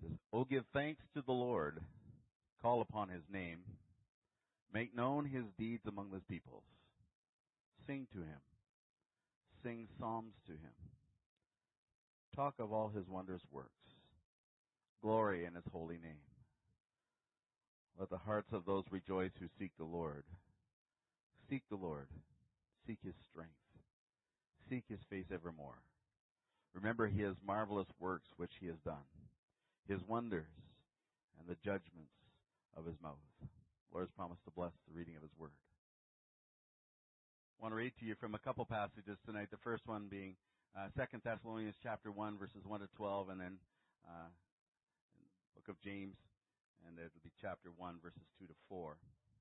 says, "Oh, give thanks to the Lord, call upon his name, make known his deeds among his peoples. Sing to him, sing psalms to him. Talk of all his wondrous works, glory in his holy name. Let the hearts of those rejoice who seek the Lord. Seek the Lord, seek his strength, seek his face evermore. Remember his marvelous works which he has done, his wonders and the judgments of his mouth." The Lord has promised to bless the reading of his word. I want to read to you from a couple passages tonight. The first one being 2 Thessalonians chapter 1, verses 1 to 12, and then book of James, and it'll be chapter 1, verses 2 to 4.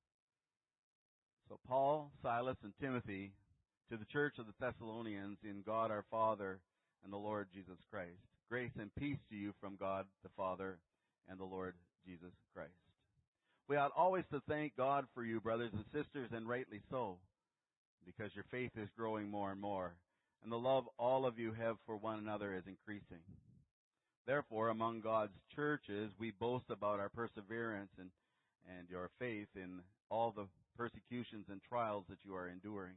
So Paul, Silas, and Timothy, to the church of the Thessalonians in God our Father and the Lord Jesus Christ. Grace and peace to you from God the Father and the Lord Jesus Christ. We ought always to thank God for you, brothers and sisters, and rightly so, because your faith is growing more and more, and the love all of you have for one another is increasing. Therefore, among God's churches, we boast about our perseverance and your faith in all the persecutions and trials that you are enduring.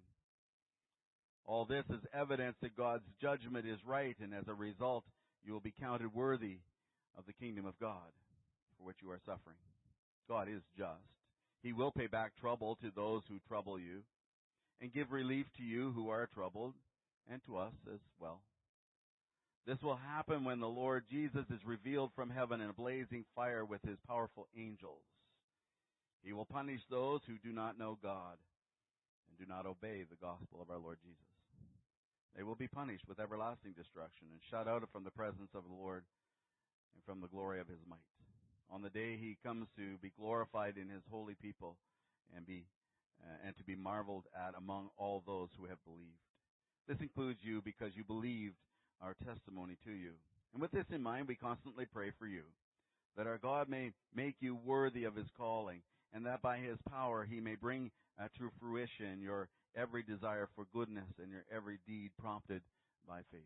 All this is evidence that God's judgment is right, and as a result, you will be counted worthy of the kingdom of God for which you are suffering. God is just. He will pay back trouble to those who trouble you, and give relief to you who are troubled, and to us as well. This will happen when the Lord Jesus is revealed from heaven in a blazing fire with his powerful angels. He will punish those who do not know God and do not obey the gospel of our Lord Jesus. They will be punished with everlasting destruction and shut out from the presence of the Lord and from the glory of his might, on the day he comes to be glorified in his holy people and to be marveled at among all those who have believed. This includes you, because you believed our testimony to you. And with this in mind, we constantly pray for you, that our God may make you worthy of his calling, and that by his power he may bring to fruition your every desire for goodness and your every deed prompted by faith.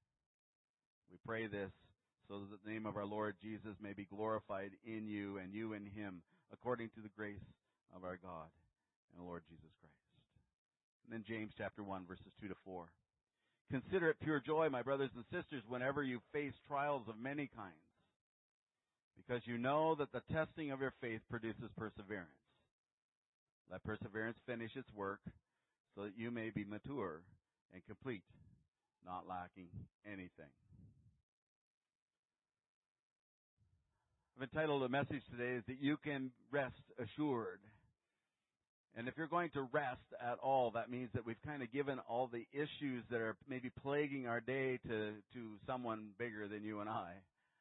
We pray this so that the name of our Lord Jesus may be glorified in you and you in him, according to the grace of our God and the Lord Jesus Christ. And then James chapter 1, verses 2 to 4. "Consider it pure joy, my brothers and sisters, whenever you face trials of many kinds, because you know that the testing of your faith produces perseverance. Let perseverance finish its work, so that you may be mature and complete, not lacking anything." I've entitled the message today is that you can rest assured. And if you're going to rest at all, that means that we've kind of given all the issues that are maybe plaguing our day to someone bigger than you and I.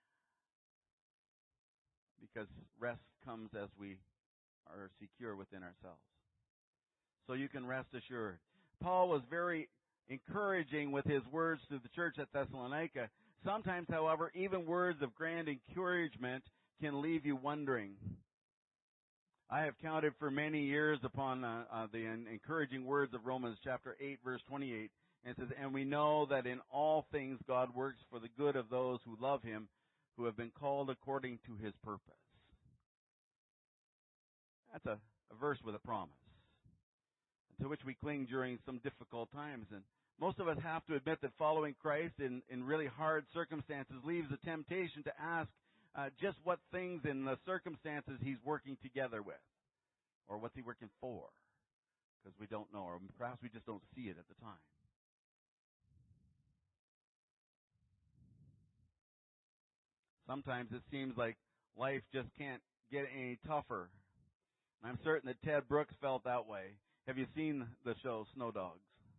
Because rest comes as we are secure within ourselves. So you can rest assured. Paul was very encouraging with his words to the church at Thessalonica. Sometimes, however, even words of grand encouragement can leave you wondering. I have counted for many years upon the encouraging words of Romans chapter 8, verse 28. And it says, "And we know that in all things God works for the good of those who love him, who have been called according to his purpose." That's a verse with a promise, to which we cling during some difficult times. And most of us have to admit that following Christ in really hard circumstances leaves a temptation to ask just what things in the circumstances he's working together with, or what's he working for, because we don't know, or perhaps we just don't see it at the time. Sometimes it seems like life just can't get any tougher. I'm certain that Ted Brooks felt that way. Have you seen the show Snow Dogs?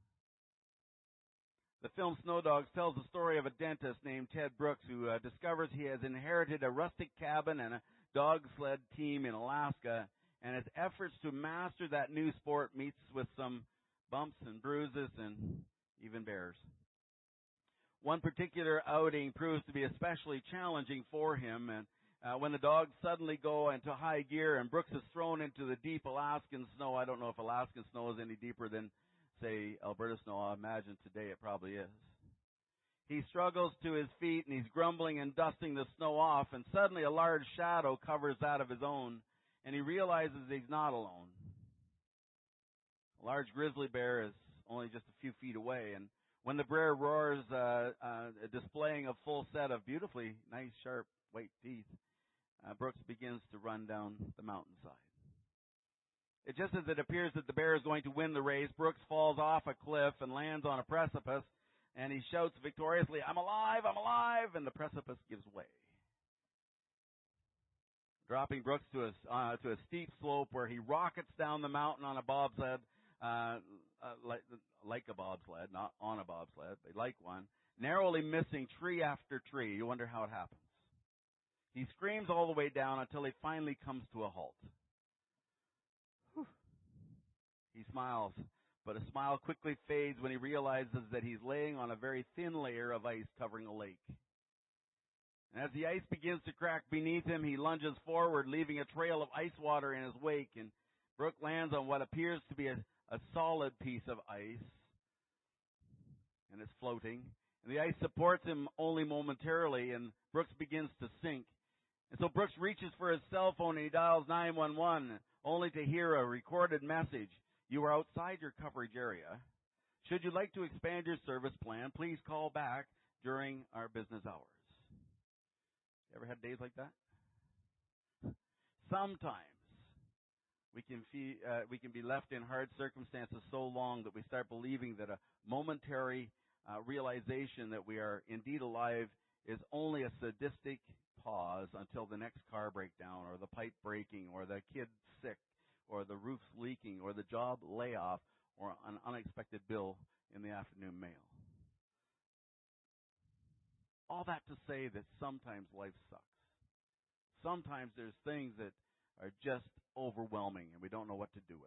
The film Snow Dogs tells the story of a dentist named Ted Brooks who discovers he has inherited a rustic cabin and a dog sled team in Alaska, and his efforts to master that new sport meets with some bumps and bruises and even bears. One particular outing proves to be especially challenging for him, and when the dogs suddenly go into high gear and Brooks is thrown into the deep Alaskan snow. I don't know if Alaskan snow is any deeper than, say, Alberta snow. I imagine today it probably is. He struggles to his feet, and he's grumbling and dusting the snow off, and suddenly a large shadow covers that of his own, and he realizes he's not alone. A large grizzly bear is only just a few feet away, and when the bear roars, displaying a full set of beautifully nice, sharp, white teeth, Brooks begins to run down the mountainside. Just as it appears that the bear is going to win the race, Brooks falls off a cliff and lands on a precipice, and he shouts victoriously, "I'm alive, I'm alive," and the precipice gives way. Dropping Brooks to a steep slope where he rockets down the mountain on a bobsled, like a bobsled, not on a bobsled, but like one, narrowly missing tree after tree. You wonder how it happens. He screams all the way down until he finally comes to a halt. Whew. He smiles, but a smile quickly fades when he realizes that he's laying on a very thin layer of ice covering a lake. And as the ice begins to crack beneath him, he lunges forward, leaving a trail of ice water in his wake, and Brooks lands on what appears to be a solid piece of ice, and it's floating. And the ice supports him only momentarily, and Brooks begins to sink. And so Brooks reaches for his cell phone and he dials 911, only to hear a recorded message. "You are outside your coverage area. Should you like to expand your service plan, please call back during our business hours." Ever had days like that? Sometimes we can be left in hard circumstances so long that we start believing that a momentary realization that we are indeed alive is only a sadistic pause until the next car breakdown, or the pipe breaking, or the kid sick, or the roof's leaking, or the job layoff, or an unexpected bill in the afternoon mail. All that to say that sometimes life sucks. Sometimes there's things that are just overwhelming and we don't know what to do with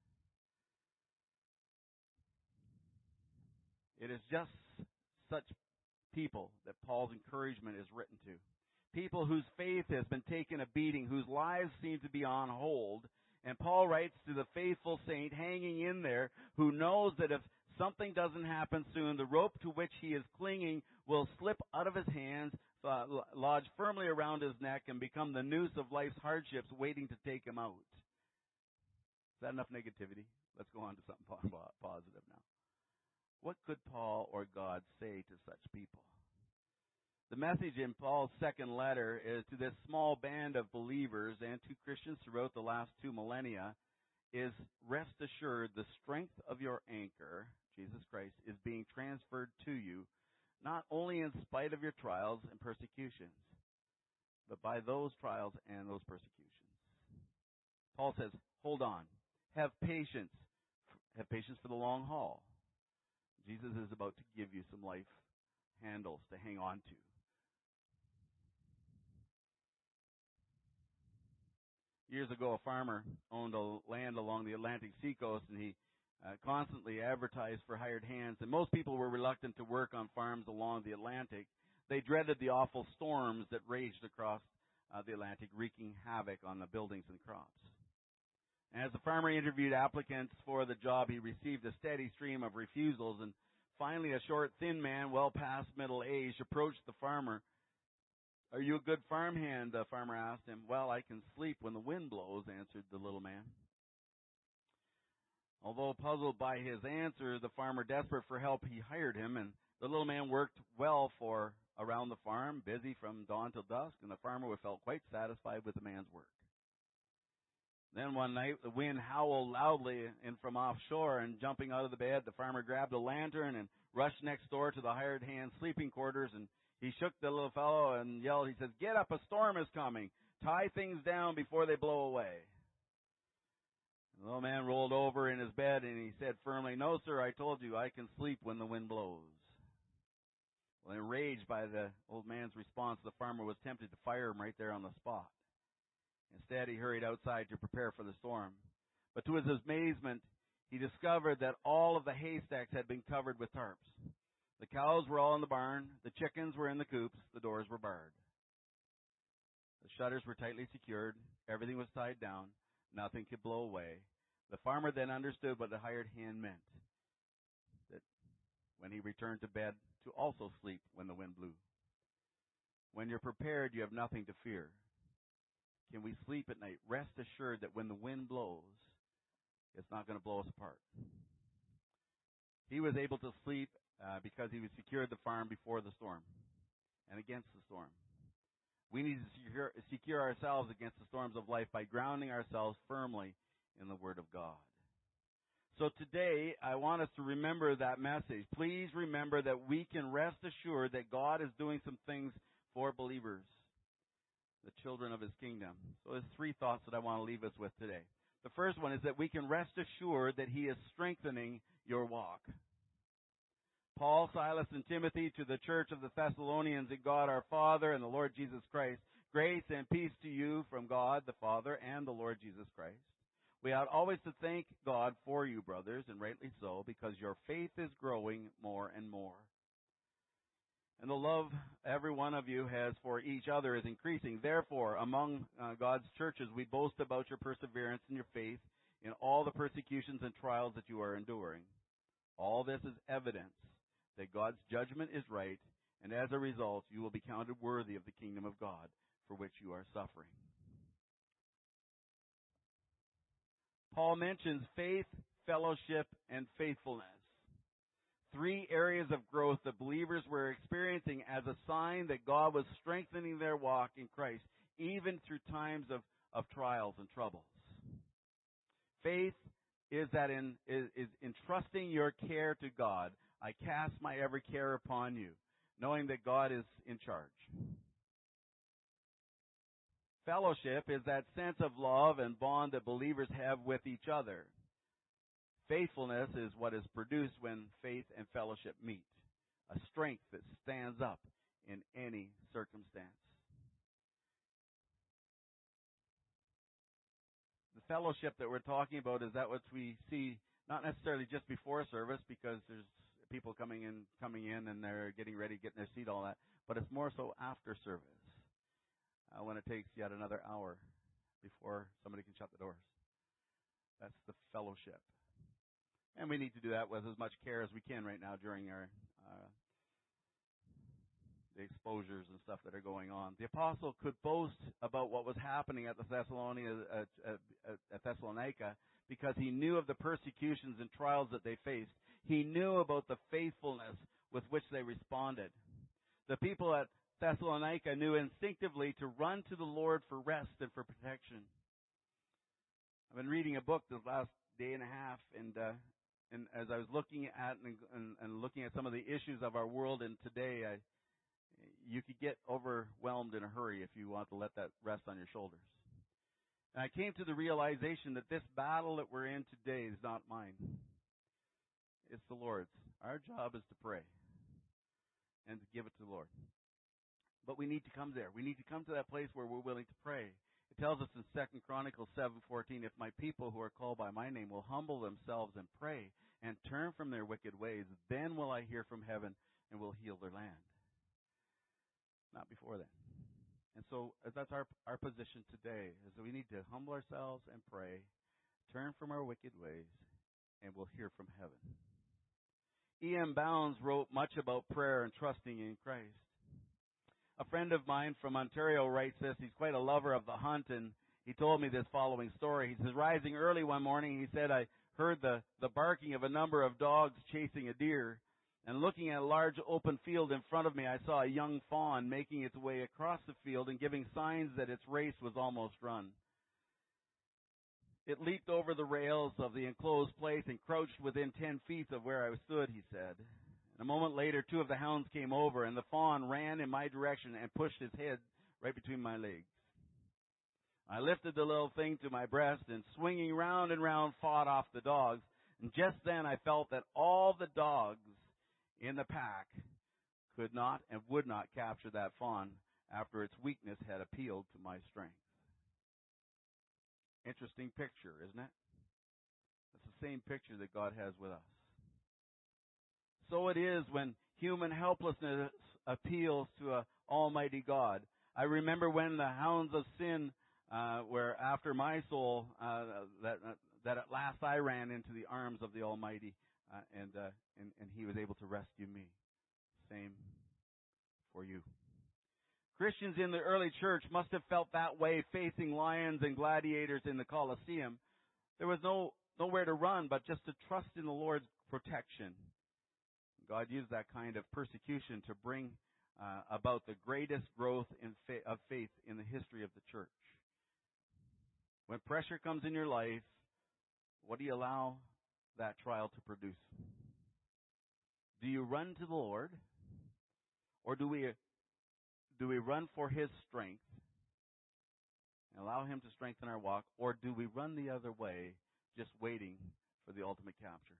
it. It is just such people that Paul's encouragement is written to. People whose faith has been taking a beating, whose lives seem to be on hold. And Paul writes to the faithful saint hanging in there, who knows that if something doesn't happen soon, the rope to which he is clinging will slip out of his hands, lodge firmly around his neck, and become the noose of life's hardships waiting to take him out. Is that enough negativity? Let's go on to something positive now. What could Paul or God say to such people? The message in Paul's second letter is to this small band of believers and to Christians throughout the last 2 millennia is, rest assured, the strength of your anchor, Jesus Christ, is being transferred to you, not only in spite of your trials and persecutions, but by those trials and those persecutions. Paul says, hold on. Have patience. Have patience for the long haul. Jesus is about to give you some life handles to hang on to. Years ago, a farmer owned land along the Atlantic seacoast, and he constantly advertised for hired hands. And most people were reluctant to work on farms along the Atlantic. They dreaded the awful storms that raged across the Atlantic, wreaking havoc on the buildings and crops. And as the farmer interviewed applicants for the job, he received a steady stream of refusals. And finally, a short, thin man, well past middle age, approached the farmer. "Are you a good farmhand?" the farmer asked him. "Well, I can sleep when the wind blows," answered the little man. Although puzzled by his answer, the farmer, desperate for help, he hired him, and the little man worked well for around the farm, busy from dawn till dusk, and the farmer felt quite satisfied with the man's work. Then one night, the wind howled loudly in from offshore, and jumping out of the bed, the farmer grabbed a lantern and rushed next door to the hired hand's sleeping quarters, and he shook the little fellow and yelled, he says, "Get up, a storm is coming. Tie things down before they blow away." The little man rolled over in his bed and he said firmly, "No, sir, I told you I can sleep when the wind blows." Well, enraged by the old man's response, the farmer was tempted to fire him right there on the spot. Instead, he hurried outside to prepare for the storm. But to his amazement, he discovered that all of the haystacks had been covered with tarps. The cows were all in the barn, the chickens were in the coops, the doors were barred. The shutters were tightly secured, everything was tied down, nothing could blow away. The farmer then understood what the hired hand meant, that when he returned to bed to also sleep when the wind blew. When you're prepared, you have nothing to fear. Can we sleep at night? Rest assured that when the wind blows, it's not going to blow us apart. He was able to sleep because he was secured the farm before the storm and against the storm. We need to secure ourselves against the storms of life by grounding ourselves firmly in the Word of God. So today, I want us to remember that message. Please remember that we can rest assured that God is doing some things for believers, the children of His kingdom. So there's three thoughts that I want to leave us with today. The first one is that we can rest assured that He is strengthening your walk. Paul, Silas, and Timothy to the church of the Thessalonians in God our Father and the Lord Jesus Christ. Grace and peace to you from God the Father and the Lord Jesus Christ. We ought always to thank God for you, brothers, and rightly so, because your faith is growing more and more. And the love every one of you has for each other is increasing. Therefore, among God's churches, we boast about your perseverance and your faith in all the persecutions and trials that you are enduring. All this is evidence that God's judgment is right, and as a result, you will be counted worthy of the kingdom of God for which you are suffering. Paul mentions faith, fellowship, and faithfulness. Three areas of growth that believers were experiencing as a sign that God was strengthening their walk in Christ, even through times of trials and troubles. Faith is entrusting your care to God. I cast my every care upon you, knowing that God is in charge. Fellowship is that sense of love and bond that believers have with each other. Faithfulness is what is produced when faith and fellowship meet, a strength that stands up in any circumstance. The fellowship that we're talking about is that what we see not necessarily just before service, because there's people coming in and they're getting ready, getting their seat, all that, but it's more so after service, when it takes yet another hour before somebody can shut the doors. That's the fellowship. And we need to do that with as much care as we can right now during our the exposures and stuff that are going on. The apostle could boast about what was happening at the Thessalonica because he knew of the persecutions and trials that they faced. He knew about the faithfulness with which they responded. The people at Thessalonica knew instinctively to run to the Lord for rest and for protection. I've been reading a book this last day and a half, and as I was looking at and looking at some of the issues of our world and today, you could get overwhelmed in a hurry if you want to let that rest on your shoulders. And I came to the realization that this battle that we're in today is not mine. It's the Lord's. Our job is to pray and to give it to the Lord. But we need to come there. We need to come to that place where we're willing to pray. It tells us in 2 Chronicles 7:14, if my people who are called by my name will humble themselves and pray and turn from their wicked ways, then will I hear from heaven and will heal their land. Not before then. And so that's our position today, is that we need to humble ourselves and pray, turn from our wicked ways, and we'll hear from heaven. E.M. Bounds wrote much about prayer and trusting in Christ. A friend of mine from Ontario writes this. He's quite a lover of the hunt, and he told me this following story. He says, rising early one morning, he said, I heard the barking of a number of dogs chasing a deer. And looking at a large open field in front of me, I saw a young fawn making its way across the field and giving signs that its race was almost run. It leaped over the rails of the enclosed place and crouched within 10 feet of where I stood, he said. And a moment later, two of the hounds came over, and the fawn ran in my direction and pushed his head right between my legs. I lifted the little thing to my breast and, swinging round and round, fought off the dogs. And just then I felt that all the dogs in the pack could not and would not capture that fawn after its weakness had appealed to my strength. Interesting picture, isn't it? It's the same picture that God has with us. So it is when human helplessness appeals to an almighty God. I remember when the hounds of sin were after my soul, that at last I ran into the arms of the Almighty, and He was able to rescue me. same for you. Christians in the early church must have felt that way facing lions and gladiators in the Colosseum. There was nowhere to run but just to trust in the Lord's protection. God used that kind of persecution to bring about the greatest growth of faith in the history of the church. When pressure comes in your life, what do you allow that trial to produce? Do you run to the Lord, or do we run for His strength and allow Him to strengthen our walk, or do we run the other way, just waiting for the ultimate capture?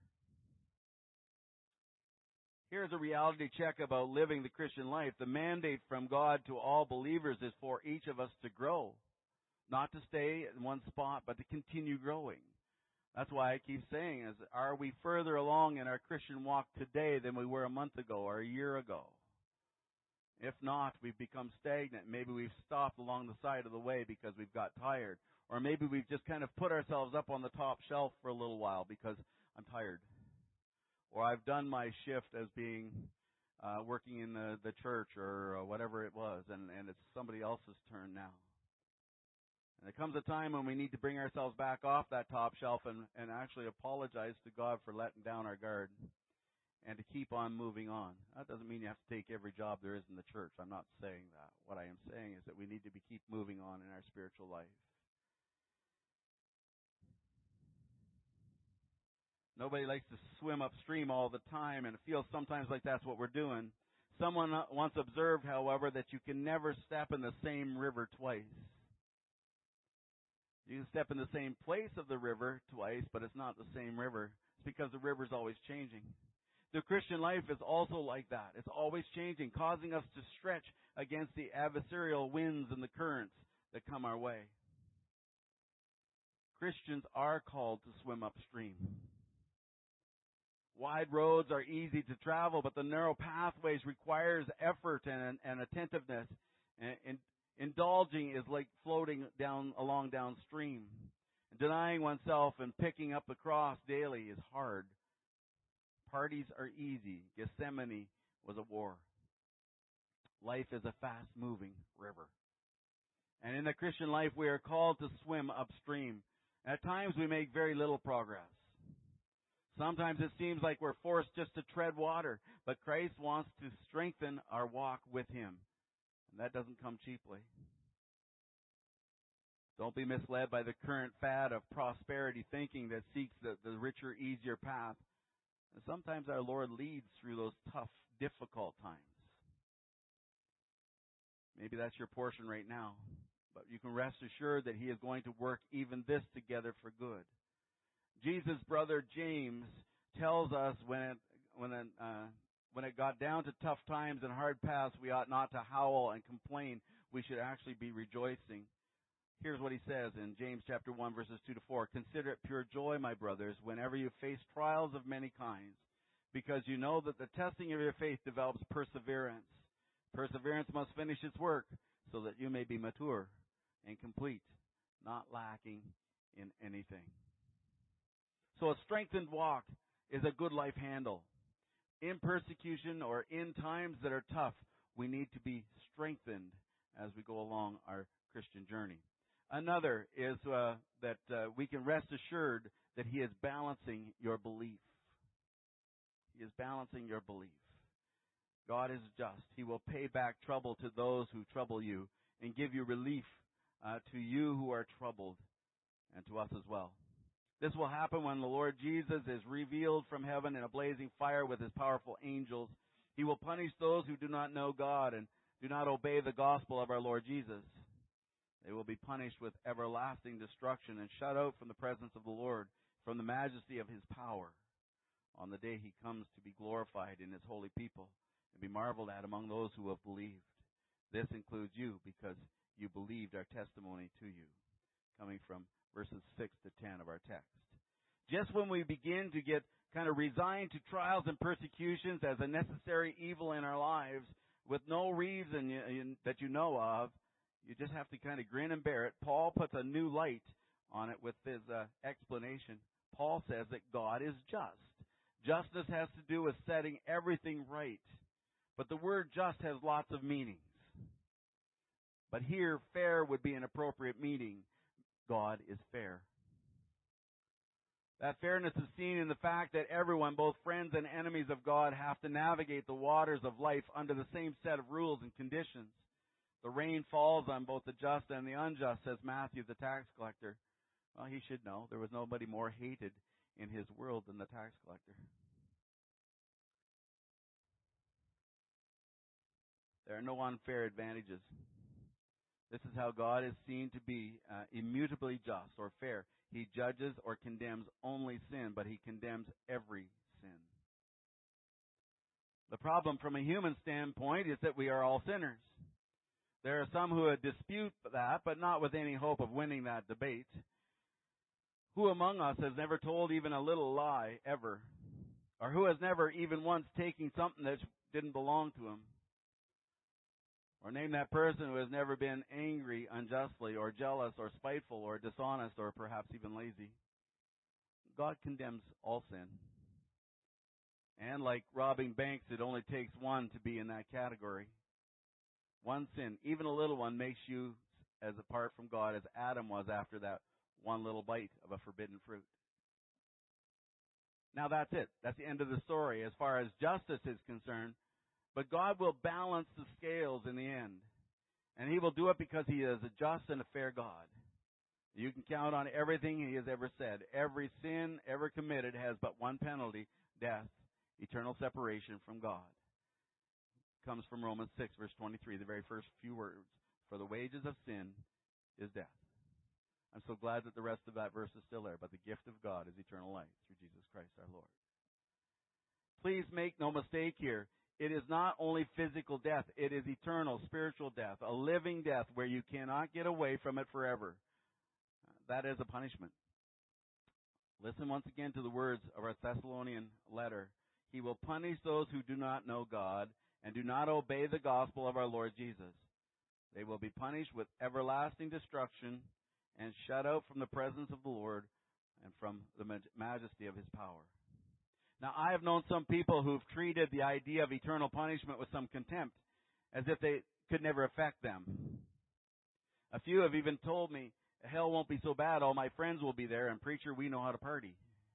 Here's a reality check about living the Christian life. The mandate from God to all believers is for each of us to grow, not to stay in one spot, but to continue growing. That's why I keep saying, are we further along in our Christian walk today than we were a month ago or a year ago? If not, we've become stagnant. Maybe we've stopped along the side of the way because we've got tired. Or maybe we've just kind of put ourselves up on the top shelf for a little while because I'm tired. Or I've done my shift as being working in the church or whatever it was, and it's somebody else's turn now. And there comes a time when we need to bring ourselves back off that top shelf and actually apologize to God for letting down our guard and to keep on moving on. That doesn't mean you have to take every job there is in the church. I'm not saying that. What I am saying is that we need to keep moving on in our spiritual life. Nobody likes to swim upstream all the time, and it feels sometimes like that's what we're doing. Someone once observed, however, that you can never step in the same river twice. You can step in the same place of the river twice, but it's not the same river. It's because the river's always changing. The Christian life is also like that. It's always changing, causing us to stretch against the adversarial winds and the currents that come our way. Christians are called to swim upstream. Wide roads are easy to travel, but the narrow pathways requires effort and attentiveness. And indulging is like floating along downstream. Denying oneself and picking up the cross daily is hard. Parties are easy. Gethsemane was a war. Life is a fast-moving river. And in the Christian life, we are called to swim upstream. At times, we make very little progress. Sometimes it seems like we're forced just to tread water, but Christ wants to strengthen our walk with Him. And that doesn't come cheaply. Don't be misled by the current fad of prosperity thinking that seeks the richer, easier path. And sometimes our Lord leads through those tough, difficult times. Maybe that's your portion right now. But you can rest assured that He is going to work even this together for good. Jesus' brother James tells us when it got down to tough times and hard paths, we ought not to howl and complain. We should actually be rejoicing. Here's what he says in James chapter 1, verses 2-4. Consider it pure joy, my brothers, whenever you face trials of many kinds, because you know that the testing of your faith develops perseverance. Perseverance must finish its work so that you may be mature and complete, not lacking in anything. So a strengthened walk is a good life handle. In persecution or in times that are tough, we need to be strengthened as we go along our Christian journey. Another is that we can rest assured that He is balancing your belief. He is balancing your belief. God is just. He will pay back trouble to those who trouble you and give you relief to you who are troubled and to us as well. This will happen when the Lord Jesus is revealed from heaven in a blazing fire with His powerful angels. He will punish those who do not know God and do not obey the gospel of our Lord Jesus. They will be punished with everlasting destruction and shut out from the presence of the Lord, from the majesty of His power, on the day He comes to be glorified in His holy people and be marveled at among those who have believed. This includes you because you believed our testimony to you, coming from verses 6 to 10 of our text. Just when we begin to get kind of resigned to trials and persecutions as a necessary evil in our lives with no reason that you know of, you just have to kind of grin and bear it. Paul puts a new light on it with his explanation. Paul says that God is just. Justice has to do with setting everything right. But the word just has lots of meanings. But here, fair would be an appropriate meaning. God is fair. That fairness is seen in the fact that everyone, both friends and enemies of God, have to navigate the waters of life under the same set of rules and conditions. The rain falls on both the just and the unjust, says Matthew, the tax collector. Well, he should know there was nobody more hated in his world than the tax collector. There are no unfair advantages. This is how God is seen to be immutably just or fair. He judges or condemns only sin, but he condemns every sin. The problem from a human standpoint is that we are all sinners. There are some who would dispute that, but not with any hope of winning that debate. Who among us has never told even a little lie, ever? Or who has never even once taken something that didn't belong to him? Or name that person who has never been angry unjustly, or jealous, or spiteful, or dishonest, or perhaps even lazy. God condemns all sin. And like robbing banks, it only takes one to be in that category. One sin, even a little one, makes you as apart from God as Adam was after that one little bite of a forbidden fruit. Now that's it. That's the end of the story as far as justice is concerned. But God will balance the scales in the end. And he will do it because he is a just and a fair God. You can count on everything he has ever said. Every sin ever committed has but one penalty, death, eternal separation from God. It comes from Romans 6, verse 23, the very first few words. For the wages of sin is death. I'm so glad that the rest of that verse is still there. But the gift of God is eternal life through Jesus Christ our Lord. Please make no mistake here. It is not only physical death. It is eternal, spiritual death, a living death where you cannot get away from it forever. That is a punishment. Listen once again to the words of our Thessalonian letter. He will punish those who do not know God and do not obey the gospel of our Lord Jesus. They will be punished with everlasting destruction and shut out from the presence of the Lord and from the majesty of his power. Now, I have known some people who've treated the idea of eternal punishment with some contempt, as if they could never affect them. A few have even told me, hell won't be so bad, all my friends will be there, and preacher, we know how to party.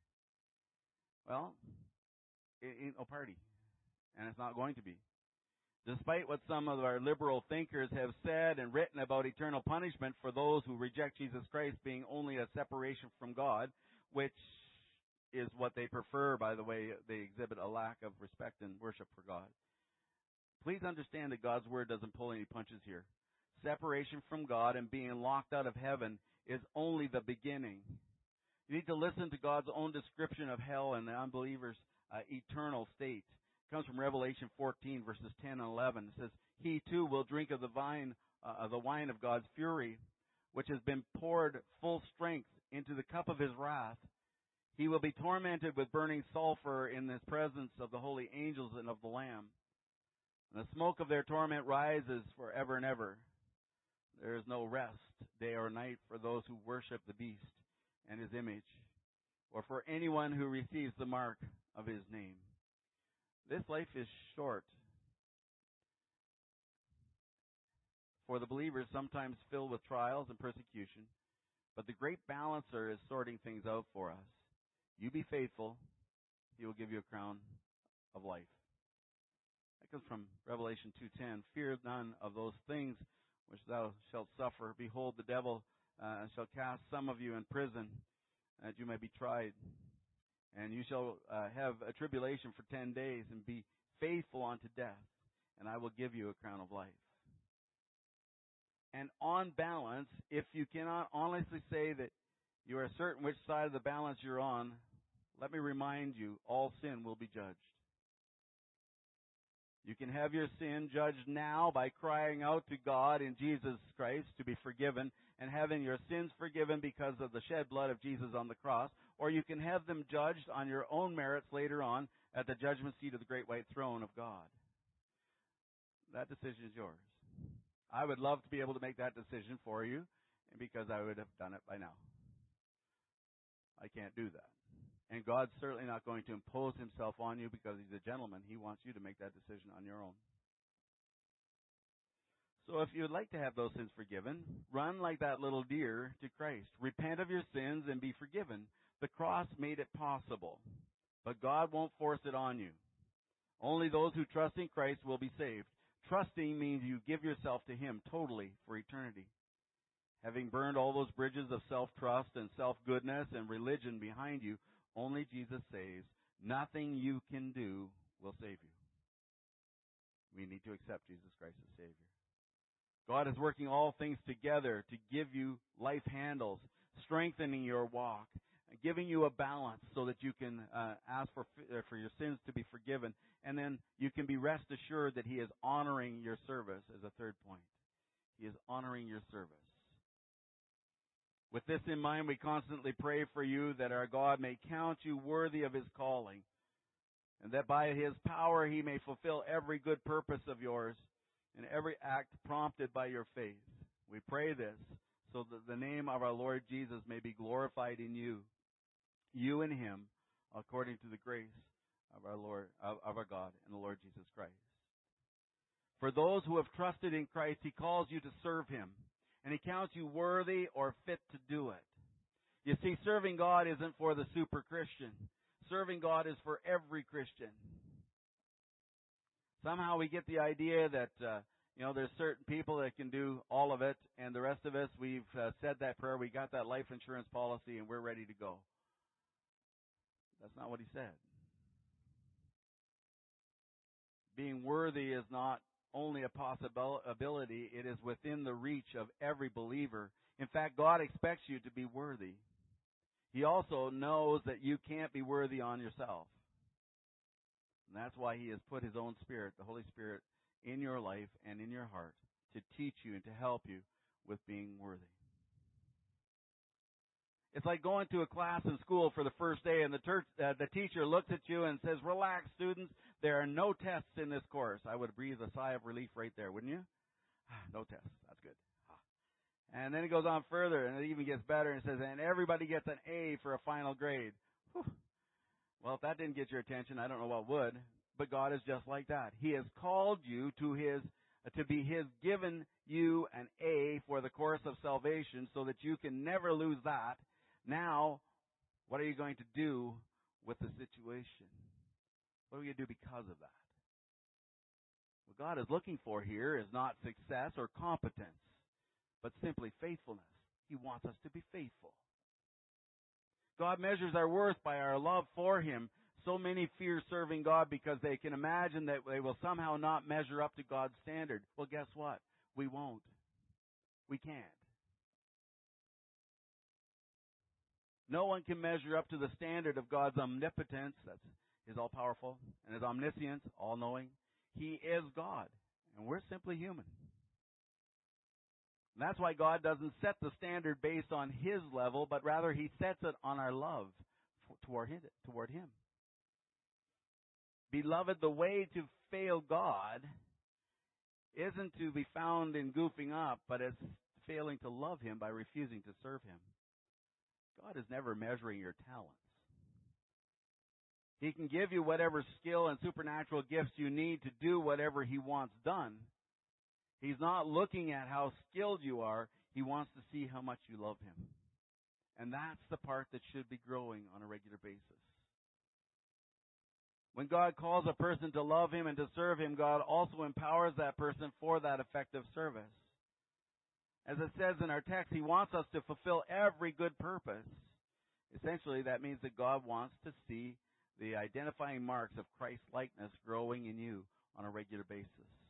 Well, it ain't no party, and it's not going to be. Despite what some of our liberal thinkers have said and written about eternal punishment for those who reject Jesus Christ being only a separation from God, which is what they prefer, by the way. They exhibit a lack of respect and worship for God. Please understand that God's word doesn't pull any punches here. Separation from God and being locked out of heaven is only the beginning. You need to listen to God's own description of hell and the unbeliever's eternal state. It comes from Revelation 14, verses 10 and 11. It says, he too will drink of the wine of God's fury, which has been poured full strength into the cup of his wrath. He will be tormented with burning sulfur in the presence of the holy angels and of the Lamb. And the smoke of their torment rises forever and ever. There is no rest, day or night, for those who worship the beast and his image, or for anyone who receives the mark of his name. This life is short. For the believers, sometimes filled with trials and persecution, but the great balancer is sorting things out for us. You be faithful, he will give you a crown of life. That comes from Revelation 2:10. Fear none of those things which thou shalt suffer. Behold, the devil shall cast some of you in prison, that you may be tried. And you shall have a tribulation for 10 days, and be faithful unto death, and I will give you a crown of life. And on balance, if you cannot honestly say that you are certain which side of the balance you're on, let me remind you, all sin will be judged. You can have your sin judged now by crying out to God in Jesus Christ to be forgiven and having your sins forgiven because of the shed blood of Jesus on the cross, or you can have them judged on your own merits later on at the judgment seat of the great white throne of God. That decision is yours. I would love to be able to make that decision for you, because I would have done it by now. I can't do that. And God's certainly not going to impose himself on you because he's a gentleman. He wants you to make that decision on your own. So if you would like to have those sins forgiven, run like that little deer to Christ. Repent of your sins and be forgiven. The cross made it possible, but God won't force it on you. Only those who trust in Christ will be saved. Trusting means you give yourself to Him totally for eternity. Having burned all those bridges of self-trust and self-goodness and religion behind you, only Jesus saves. Nothing you can do will save you. We need to accept Jesus Christ as Savior. God is working all things together to give you life handles, strengthening your walk, giving you a balance so that you can ask for your sins to be forgiven. And then you can be rest assured that He is honoring your service as a third point. He is honoring your service. With this in mind, we constantly pray for you that our God may count you worthy of His calling, and that by His power He may fulfill every good purpose of yours and every act prompted by your faith. We pray this so that the name of our Lord Jesus may be glorified in you and Him, according to the grace of our Lord, of our God and the Lord Jesus Christ. For those who have trusted in Christ, He calls you to serve Him, and He counts you worthy or fit to do it. You see, serving God isn't for the super Christian. Serving God is for every Christian. Somehow we get the idea that, there's certain people that can do all of it, and the rest of us, we've said that prayer, we got that life insurance policy, and we're ready to go. That's not what He said. Being worthy is not only a possibility, it is within the reach of every believer. In fact, God expects you to be worthy. He also knows that you can't be worthy on yourself. And that's why He has put His own Spirit, the Holy Spirit, in your life and in your heart to teach you and to help you with being worthy. It's like going to a class in school for the first day, and the teacher looks at you and says, "Relax, students. There are no tests in this course." I would breathe a sigh of relief right there, wouldn't you? No tests. That's good. And then it goes on further, and it even gets better, and it says, "And everybody gets an A for a final grade." Whew. Well, if that didn't get your attention, I don't know what would. But God is just like that. He has called you to be His, given you an A for the course of salvation, so that you can never lose that. Now, what are you going to do with the situation? What are we going to do because of that? What God is looking for here is not success or competence, but simply faithfulness. He wants us to be faithful. God measures our worth by our love for Him. So many fear serving God because they can imagine that they will somehow not measure up to God's standard. Well, guess what? We won't. We can't. No one can measure up to the standard of God's omnipotence, that's His all-powerful, and His omniscience, all-knowing. He is God, and we're simply human. And that's why God doesn't set the standard based on His level, but rather He sets it on our love toward Him. Beloved, the way to fail God isn't to be found in goofing up, but it's failing to love Him by refusing to serve Him. God is never measuring your talents. He can give you whatever skill and supernatural gifts you need to do whatever He wants done. He's not looking at how skilled you are. He wants to see how much you love Him. And that's the part that should be growing on a regular basis. When God calls a person to love Him and to serve Him, God also empowers that person for that effective service. As it says in our text, He wants us to fulfill every good purpose. Essentially, that means that God wants to see the identifying marks of Christ-likeness growing in you on a regular basis.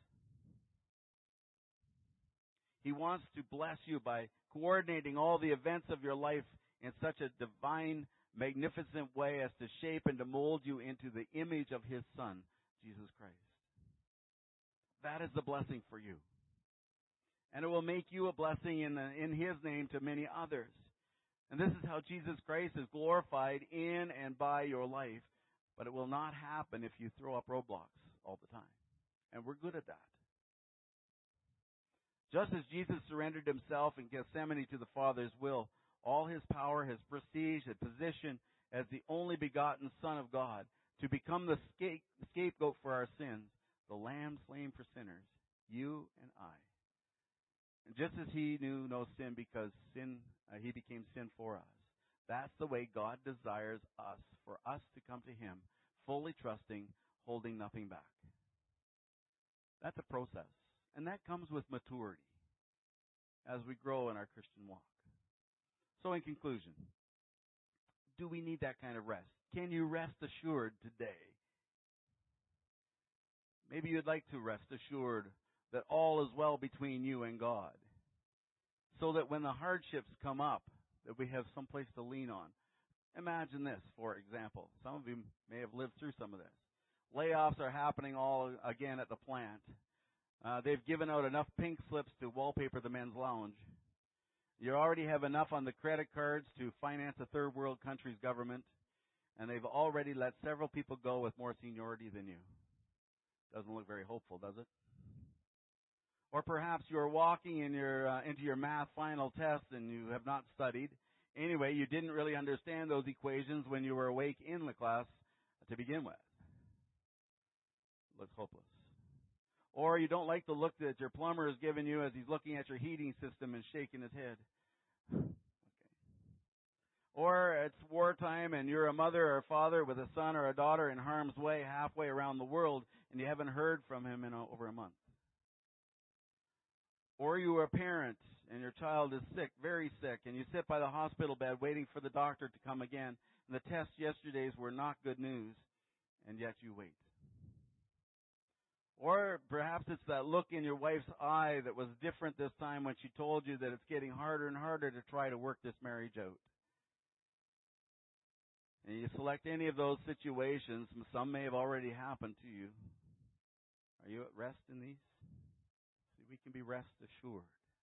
He wants to bless you by coordinating all the events of your life in such a divine, magnificent way as to shape and to mold you into the image of His Son, Jesus Christ. That is the blessing for you. And it will make you a blessing in His name to many others. And this is how Jesus Christ is glorified in and by your life. But it will not happen if you throw up roadblocks all the time. And we're good at that. Just as Jesus surrendered Himself in Gethsemane to the Father's will, all His power, His prestige, His position as the only begotten Son of God, to become the scapegoat for our sins, the Lamb slain for sinners, you and I, Just as he knew no sin because he became sin for us. That's the way God desires us, for us to come to him, fully trusting, holding nothing back. That's a process. And that comes with maturity as we grow in our Christian walk. So in conclusion, do we need that kind of rest? Can you rest assured today? Maybe you'd like to rest assured that all is well between you and God, so that when the hardships come up, that we have some place to lean on. Imagine this, for example. Some of you may have lived through some of this. Layoffs are happening all again at the plant. They've given out enough pink slips to wallpaper the men's lounge. You already have enough on the credit cards to finance a third world country's government, and they've already let several people go with more seniority than you. Doesn't look very hopeful, does it? Or perhaps you're walking in into your math final test and you have not studied. Anyway, you didn't really understand those equations when you were awake in the class to begin with. Looks hopeless. Or you don't like the look that your plumber is giving you as he's looking at your heating system and shaking his head. Okay. Or it's wartime and you're a mother or a father with a son or a daughter in harm's way halfway around the world and you haven't heard from him in over a month. Or you are a parent and your child is sick, very sick, and you sit by the hospital bed waiting for the doctor to come again. And the tests yesterday's were not good news, and yet you wait. Or perhaps it's that look in your wife's eye that was different this time when she told you that it's getting harder and harder to try to work this marriage out. And you select any of those situations, some may have already happened to you. Are you at rest in these? We can be rest assured.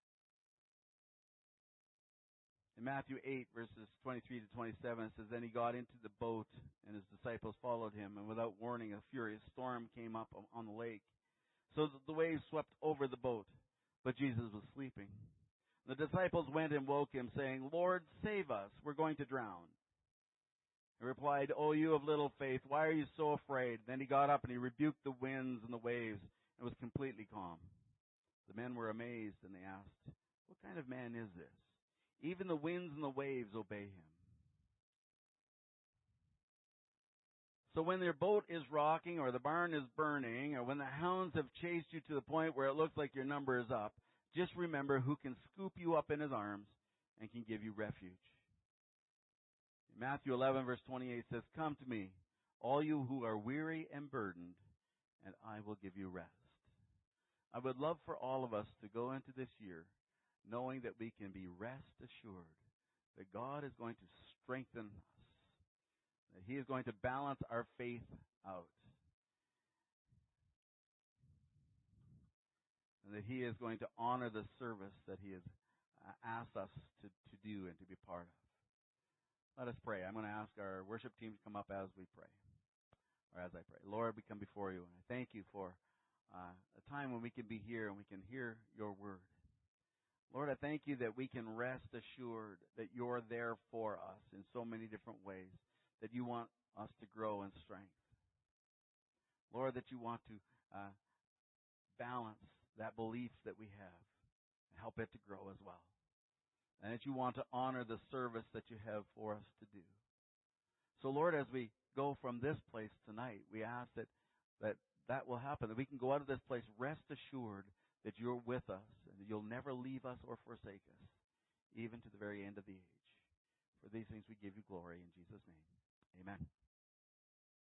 In Matthew 8, verses 23 to 27, it says, Then he got into the boat, and his disciples followed him, and without warning, a furious storm came up on the lake, so that the waves swept over the boat. But Jesus was sleeping. The disciples went and woke him, saying, Lord, save us, we're going to drown. He replied, O you of little faith, why are you so afraid? Then he got up and he rebuked the winds and the waves, and was completely calm. The men were amazed, and they asked, What kind of man is this? Even the winds and the waves obey him. So when your boat is rocking, or the barn is burning, or when the hounds have chased you to the point where it looks like your number is up, just remember who can scoop you up in his arms and can give you refuge. Matthew 11, verse 28 says, Come to me, all you who are weary and burdened, and I will give you rest. I would love for all of us to go into this year knowing that we can be rest assured that God is going to strengthen us, that he is going to balance our faith out, and that he is going to honor the service that he has asked us to do and to be part of. Let us pray. I'm going to ask our worship team to come up as we pray, or as I pray. Lord, we come before you, and I thank you for a time when we can be here and we can hear your word. Lord, I thank you that we can rest assured that you're there for us in so many different ways, that you want us to grow in strength. Lord, that you want to balance that belief that we have and help it to grow as well. And that you want to honor the service that you have for us to do. So, Lord, as we go from this place tonight, we ask that will happen, that we can go out of this place rest assured that you're with us and that you'll never leave us or forsake us, even to the very end of the age. For these things we give you glory in Jesus' name. Amen.